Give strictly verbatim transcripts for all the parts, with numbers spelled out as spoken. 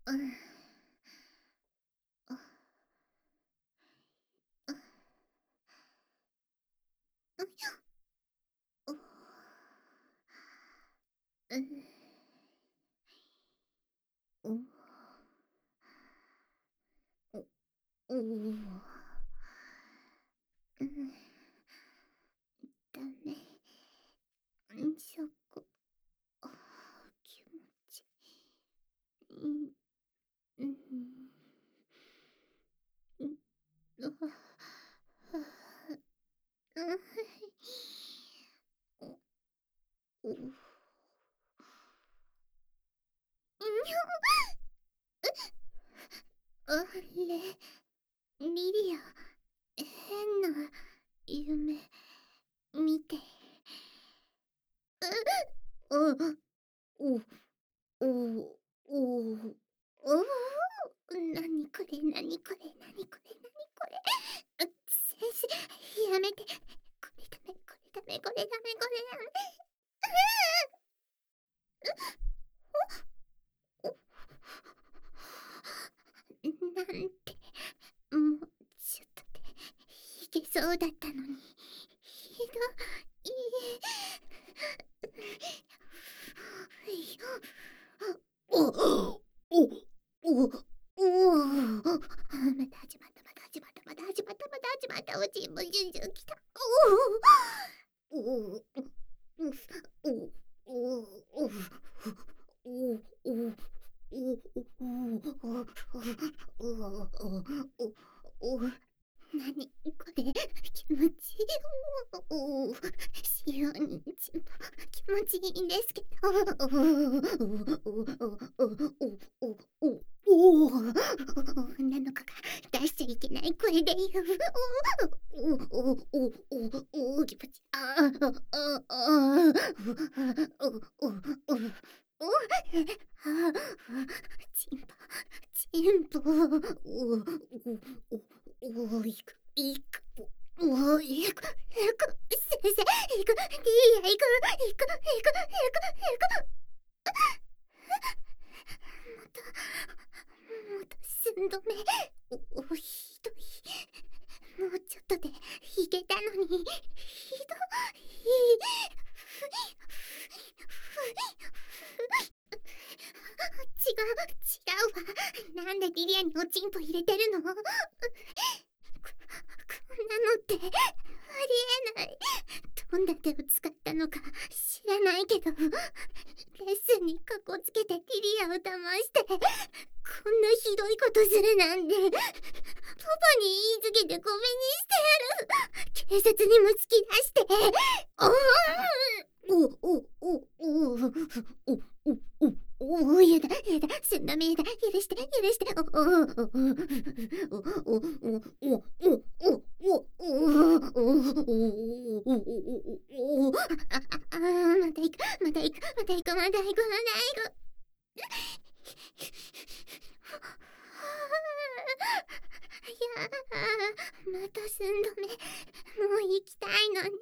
うん。あ、あ、うひゃ。お。うん。お。お、おお。うん。ダメ。ん、しょこ。ああ、気持ちいい。うん。うん。うわ。はあ。うん。お。お。うん、ひょ。あれ、リリア、変な夢見て。う、あ、お、おおお、おお、なにこれなにこれなにこれなにこれ。あ、先生、やめて。これダメこれダメこれダメこれダメ。おお。なんて、もうちょっとでいけそうだったのに。ひどい。おおおおおお。また始まったまた始まったまた始まったまた始まった。おちんもじゅんじゅんきた。おおおおおおおおお。おおおおおお。なにこれ、気持ちいい。おお、しおにんじも気持ちいいんですけど。おおおおおお。女の子が出しちゃいけない声で言う。おおおおお、気持ち、ああああ、おおおお、あ、チンポチンポ、おおおお、いくいく、おお、いくいく、先生、いく、リーヤいく、いくいくいくいくいく。またまた寸止め。おお、ひどい。もうちょっとでいけたのに。ひどい。違う違うわ。なんでリリアにおちんぽ入れてるの。こ、こんなのってありえない。どんな手を使ったのか知らないけど、レッスンにかこつけてリリアを騙して、こんなひどいことするなんて。パパに言いつけてごめんにしてやる。警察にも突き出して。おおおおおおおおおお、やだやだ、そんな目だ、許して許して。おおおおおおおおおおお、ああ、また行くまた行くまた行くまた行くまた行く。いや、また寸止め。もう行きたいのに。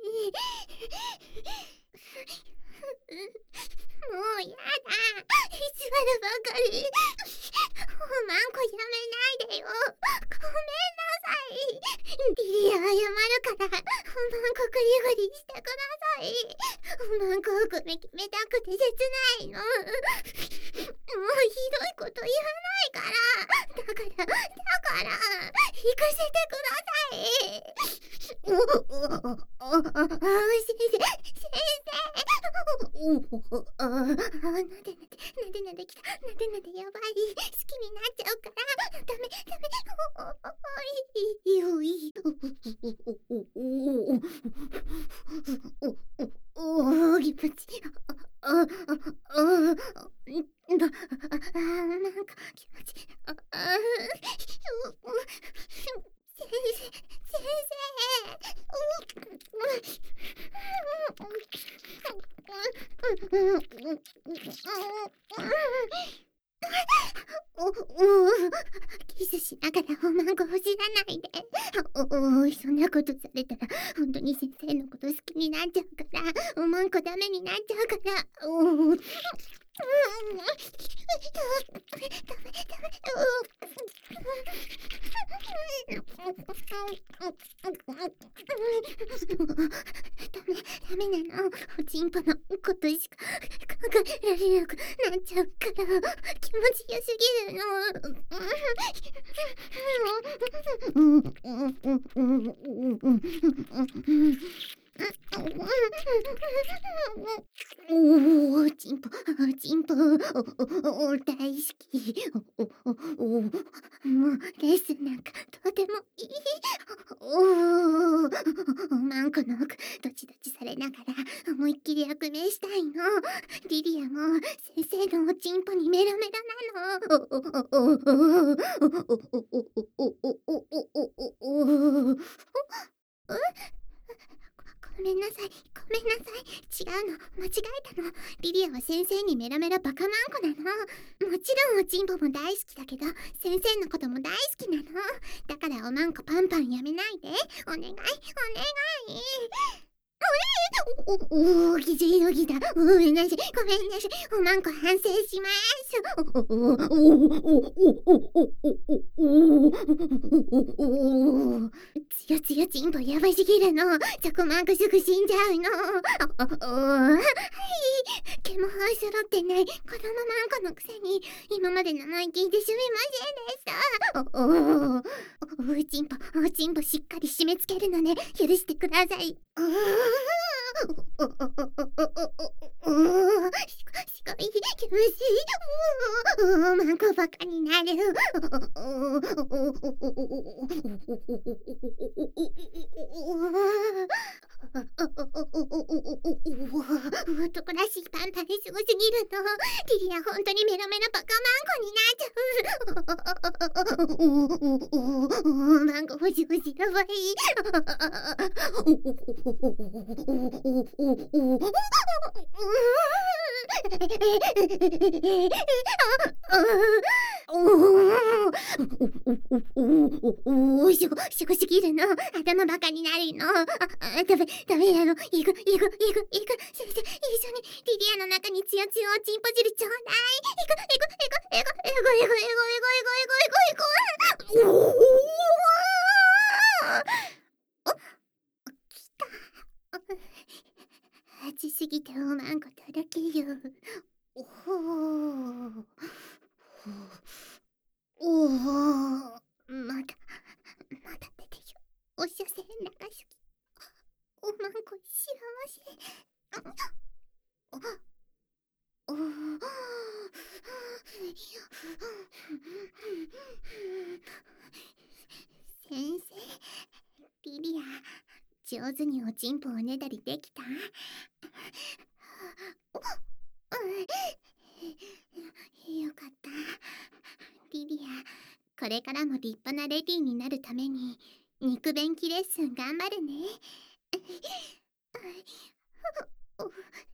もうやだ。意地悪ばかり。おまんこやめないでよ。ごめんなさい。リリア謝るから、おまんこグリグリしてください。おまんこをめ決めたくて切ないの。もうひどいこと言わないから。だから、だから、行かせてください。おおおおおお、先生、先生。おお、ああ、なでなで、なでなできた。なでなでやばい。好きになっちゃうから。ダメ、ダメ。おお、おい、よい。おお、おお、おお、お、気持ちいい。あ、あ、あ、あ、だ、あ、なんか気持ちいい。あ、あ、先生、先生。お、おお、キスしながらおまんこを知らないで。おお、そんなことされたら本当に先生のこと好きになっちゃうから、おまんこダメになっちゃうから。おお。 ダメなの。おちんぽのことしか考えられなくなっちゃうから、気持ちよすぎるの。おお、ちんぽ、ちんぽ、おお大好き。おおお、もうレッスンなんかとてもいい。おお、おまんこの奥ドチドチされながら思いっきり悪名したいの。リリアも先生のおちんぽにメロメロなの。おおおおおおおおおおおお。ごめんなさい、ごめんなさい。違うの、間違えたの。リリアは先生にメラメラバカマンコなの。もちろんおちんぽも大好きだけど、先生のことも大好きなの。だからおまんこパンパンやめないで。お願い、お願い。おおお、ぎじいのぎだ。ごめんなさい、ごめんなさい。おまんこ反省します。おおおおおおおおおお、つよつよちんぽやばすぎるの。チョコマンコすぐ死んじゃうの。おおお、はい。毛も生え揃ってない子供マンコのくせに今まで名前聞いてすみませんでした。おおお、おちんぽ、おちんぽしっかり締め付けるのね。許してください。おおおおおおおおおお、すごい気持ちいい。おお、マンコバカになる。おおお男らしいパンパンすごすぎるの。リリア本当にメラメラバカマンコになっちゃう。おおおお、マンコ欲し欲しやばい。おお、すごすごすぎるの。頭バカになるの。あ、あ、ダメダメなの。いくいくいくいく。先生、一緒にリリアの中につよつよおちんぽ汁ちょうだい。いくいくいくいくいくいくいくいくいくいくいくいくいく。おお。お、来た。熱すぎておまんことろける。おお。おお。まだまだ出てる。お射線長すぎ。おまんこ幸せ。おおお。先生、リリア、上手におちんぽおねだりできた？お、うん、よかった。リリア、これからも立派なレディーになるために肉便器レッスン頑張るね。